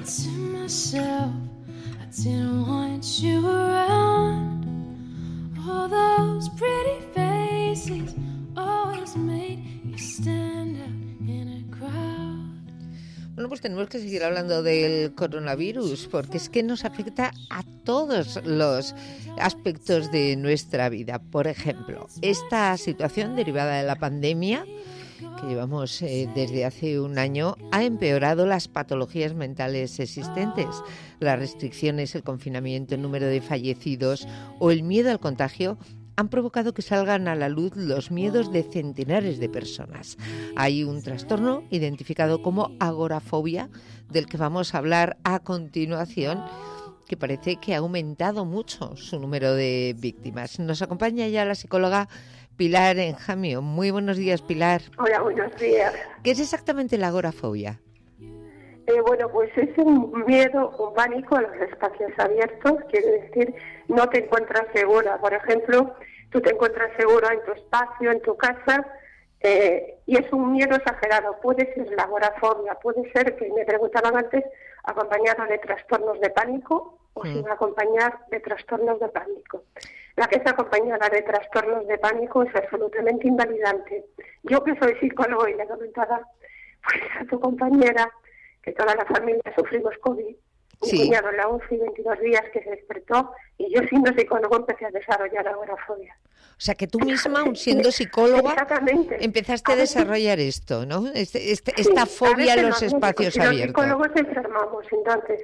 to myself, I didn't want you around. All those pretty faces always made you stand out in a crowd. Bueno, pues tenemos que seguir hablando del coronavirus, porque es que nos afecta a todos los aspectos de nuestra vida. Por ejemplo, esta situación derivada de la pandemia que llevamos desde hace un año ha empeorado las patologías mentales existentes. Las restricciones, el confinamiento, el número de fallecidos o el miedo al contagio han provocado que salgan a la luz los miedos de centenares de personas. Hay un trastorno identificado como agorafobia, del que vamos a hablar a continuación, que parece que ha aumentado mucho su número de víctimas. Nos acompaña ya la psicóloga Pilar Enjamio. Muy buenos días, Pilar. Hola, buenos días. ¿Qué es exactamente la agorafobia? Bueno, pues es un miedo, un pánico a los espacios abiertos. Quiere decir, no te encuentras segura. Por ejemplo, tú te encuentras segura en tu espacio, en tu casa, y es un miedo exagerado. Puede ser la agorafobia, puede ser, que me preguntaban antes, acompañada de trastornos de pánico o sin acompañar de trastornos de pánico. La que es acompañada de trastornos de pánico es absolutamente invalidante. Yo, que soy psicólogo, y le comentaba pues a tu compañera que toda la familia sufrimos COVID. Mi cuñado en la UCI, 22 días que se despertó, y yo, siendo psicólogo, empecé a desarrollar agorafobia. O sea, que tú misma, aun siendo psicóloga, empezaste a desarrollar esto, ¿no? Esta fobia a los espacios abiertos. Los psicólogos enfermamos, entonces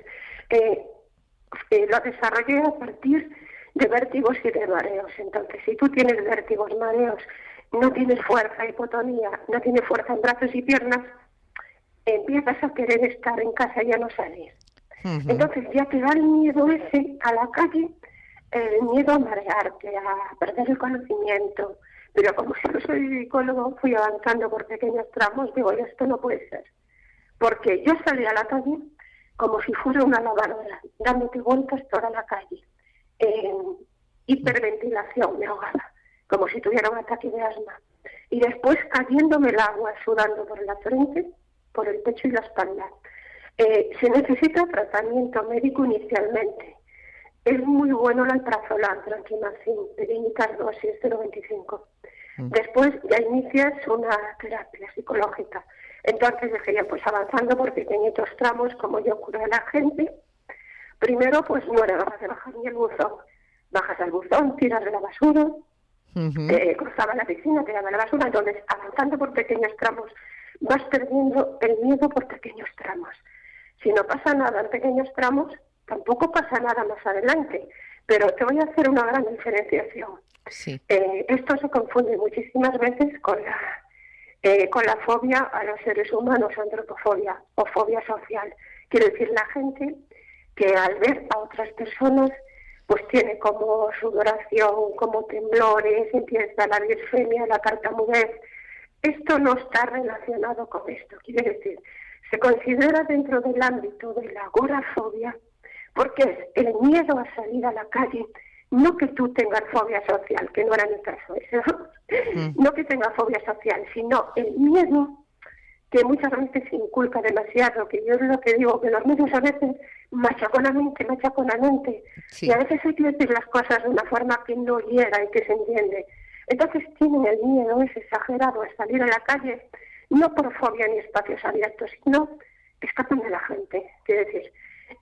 lo desarrollé a partir de vértigos y de mareos. Entonces, si tú tienes vértigos, mareos, no tienes fuerza, hipotonía, no tienes fuerza en brazos y piernas, empiezas a querer estar en casa y a no salir. Entonces ya te da el miedo ese a la calle, el miedo a marearte, a perder el conocimiento. Pero como si no soy psicólogo, fui avanzando por pequeños tramos. Digo, esto no puede ser. Porque yo salí a la calle como si fuera una lavadora, dándote vueltas toda la calle. Hiperventilación, me ahogaba, como si tuviera un ataque de asma. Y después cayéndome el agua, sudando por la frente, por el pecho y la espalda. Se necesita tratamiento médico inicialmente. Es muy bueno la alprazolam, tranquimacin, pequeñitas dosis, 0,25. Después ya inicias una terapia psicológica. Entonces dije, pues avanzando por pequeñitos tramos, como yo curo a la gente. Primero, pues no era capaz de bajar ni el buzón. Bajas al buzón, tiras de la basura, cruzaba la piscina, tiraba la basura. Entonces, avanzando por pequeños tramos, vas perdiendo el miedo por pequeños tramos. Si no pasa nada en pequeños tramos, tampoco pasa nada más adelante. Pero te voy a hacer una gran diferenciación. Sí. Esto se confunde muchísimas veces con la fobia a los seres humanos, antropofobia o fobia social. Quiere decir, la gente que al ver a otras personas pues tiene como sudoración, como temblores, empieza la blasfemia, la tartamudez. Esto no está relacionado con esto. Quiere decir, se considera dentro del ámbito de la agorafobia porque es el miedo a salir a la calle, no que tú tengas fobia social, que no era mi caso eso, no que tengas fobia social, sino el miedo que muchas veces se inculca demasiado, que yo es lo que digo, que los medios a veces machaconamente, sí. Y a veces hay que decir las cosas de una forma que no hiera y que se entiende. Entonces tienen el miedo ese exagerado a salir a la calle, no por fobia ni espacios abiertos, sino escapan de la gente. Quiere decir,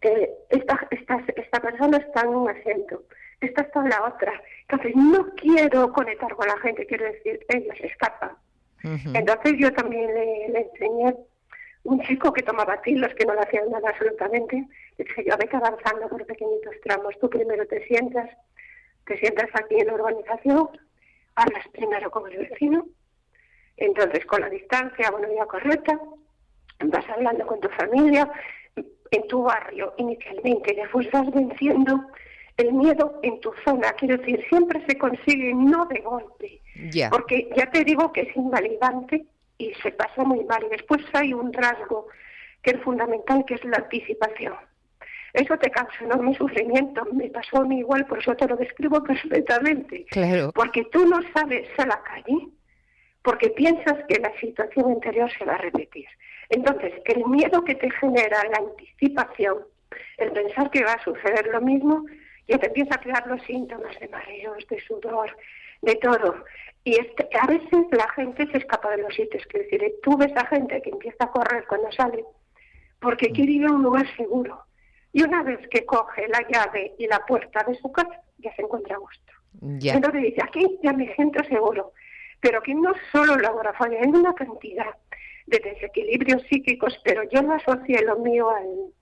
esta persona está en un asiento, esta está en la otra. Entonces no quiero conectar con la gente, quiero decir, ellos escapan. Entonces yo también le enseñé un chico que tomaba tilos, que no le hacían nada absolutamente. Le dije, yo vete avanzando por pequeñitos tramos. Tú primero te sientas aquí en la urbanización, hablas primero con el vecino, entonces con la distancia, ya correcta, vas hablando con tu familia, en tu barrio inicialmente, después vas venciendo el miedo en tu zona. Quiero decir, siempre se consigue no de golpe, porque ya te digo que es invalidante y se pasa muy mal. Y después hay un rasgo que es fundamental, que es la anticipación. Eso te causa enorme sufrimiento. Me pasó a mí igual, por eso te lo describo perfectamente. Claro. Porque tú no sales a la calle porque piensas que la situación anterior se va a repetir. Entonces, el miedo que te genera la anticipación, el pensar que va a suceder lo mismo, ya te empieza a crear los síntomas de mareos, de sudor, de todo. Y a veces la gente se escapa de los sitios. Quiero decir, tú ves a gente que empieza a correr cuando sale porque quiere ir a un lugar seguro. Y una vez que coge la llave y la puerta de su casa, ya se encuentra a gusto. Ya. Entonces dice, aquí ya me siento seguro. Pero que no solo la agorafobia, hay una cantidad de desequilibrios psíquicos, pero yo no asocié lo mío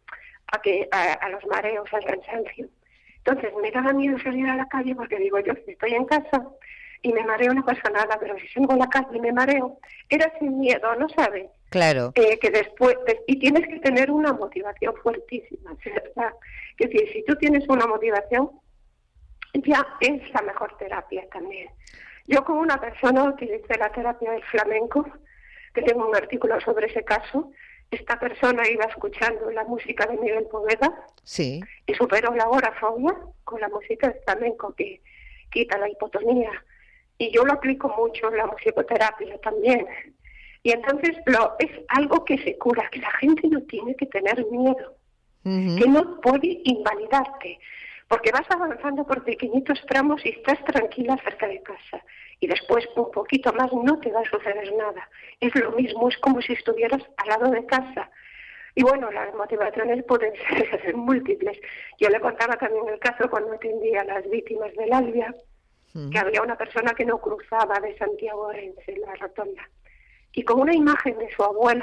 a los mareos, al cansancio. Entonces me daba miedo salir a la calle porque digo, yo si estoy en casa y me mareo no pasa nada, pero si salgo a la calle y me mareo, era sin miedo, ¿no sabes? Claro. Que después, y tienes que tener una motivación fuertísima, ¿verdad? Es decir, si tú tienes una motivación, ya es la mejor terapia también. Yo con una persona utilicé la terapia del flamenco, que tengo un artículo sobre ese caso. Esta persona iba escuchando la música de Miguel Poveda, sí, y superó la agorafobia con la música del flamenco que quita la hipotonía. Y yo lo aplico mucho en la musicoterapia también. Y entonces es algo que se cura, que la gente no tiene que tener miedo, que no puede invalidarte, porque vas avanzando por pequeñitos tramos y estás tranquila cerca de casa. Y después, un poquito más, no te va a suceder nada. Es lo mismo, es como si estuvieras al lado de casa. Y bueno, las motivaciones pueden ser múltiples. Yo le contaba también el caso cuando atendía a las víctimas del Albia, que había una persona que no cruzaba de Santiago a Orense, la rotonda. Y con una imagen de su abuelo,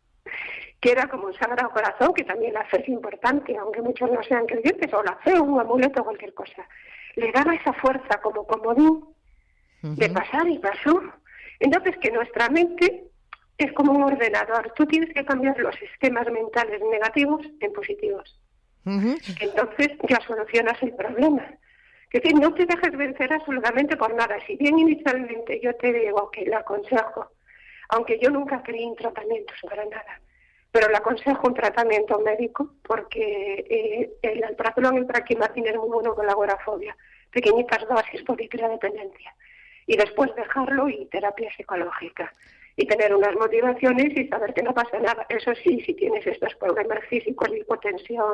que era como un Sagrado Corazón, que también la fe es importante, aunque muchos no sean creyentes, o la fe, un amuleto, cualquier cosa, le daba esa fuerza como comodín de pasar y pasó. Entonces, que nuestra mente es como un ordenador. Tú tienes que cambiar los esquemas mentales negativos en positivos. Entonces, ya solucionas el problema. Es decir, no te dejes vencer absolutamente por nada. Si bien inicialmente yo te digo que le aconsejo, aunque yo nunca creí en tratamientos para nada, pero le aconsejo un tratamiento médico porque el alprazolam y el praquimatin es muy bueno con la agorafobia. Pequeñitas dosis porque crea dependencia. Y después dejarlo y terapia psicológica. Y tener unas motivaciones y saber que no pasa nada. Eso sí, si tienes estos problemas físicos de hipotensión,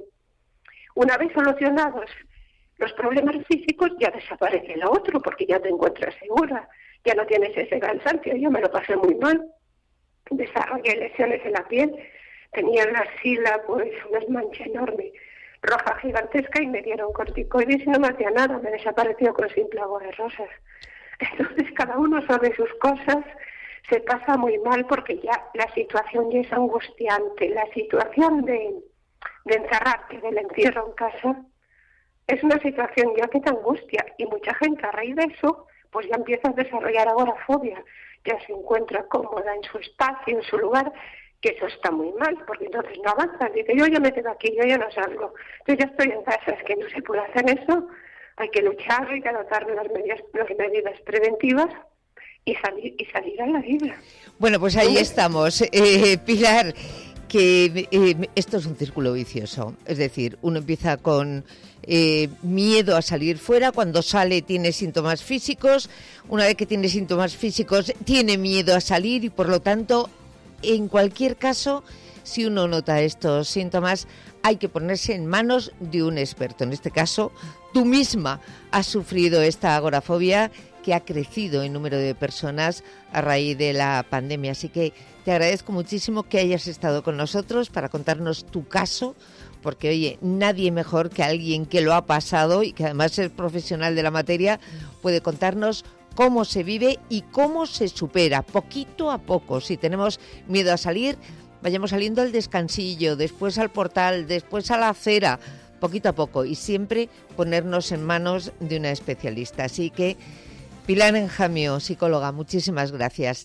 una vez solucionados los problemas físicos, ya desaparece lo otro porque ya te encuentras segura. Ya no tienes ese cansancio. Yo me lo pasé muy mal. Desarrollé lesiones en la piel. Tenía en la axila pues unas manchas enormes, roja gigantesca, y me dieron corticoides y no me hacía nada. Me desapareció con simple agua de rosas. Entonces cada uno sabe sus cosas. Se pasa muy mal porque ya la situación ya es angustiante. La situación de encerrarte, del encierro en casa, es una situación ya que te angustia. Y mucha gente a raíz de eso, pues ya empieza a desarrollar agorafobia. Ya se encuentra cómoda en su espacio, en su lugar, que eso está muy mal, porque entonces no avanza. Dice, yo ya me quedo aquí, yo ya no salgo. Yo ya estoy en casa, es que no se puede hacer eso. Hay que luchar, hay que adoptar las medidas preventivas y salir a la vida. Bueno, pues ahí estamos. Pilar, que esto es un círculo vicioso. Es decir, uno empieza con miedo a salir fuera, cuando sale tiene síntomas físicos, una vez que tiene síntomas físicos tiene miedo a salir y por lo tanto, en cualquier caso, si uno nota estos síntomas, hay que ponerse en manos de un experto. En este caso, tú misma has sufrido esta agorafobia que ha crecido en número de personas a raíz de la pandemia. Así que te agradezco muchísimo que hayas estado con nosotros para contarnos tu caso, porque, oye, nadie mejor que alguien que lo ha pasado y que además es profesional de la materia puede contarnos cómo se vive y cómo se supera, poquito a poco. Si tenemos miedo a salir, vayamos saliendo al descansillo, después al portal, después a la acera, poquito a poco, y siempre ponernos en manos de una especialista. Así que, Pilar Enjamio, psicóloga, muchísimas gracias.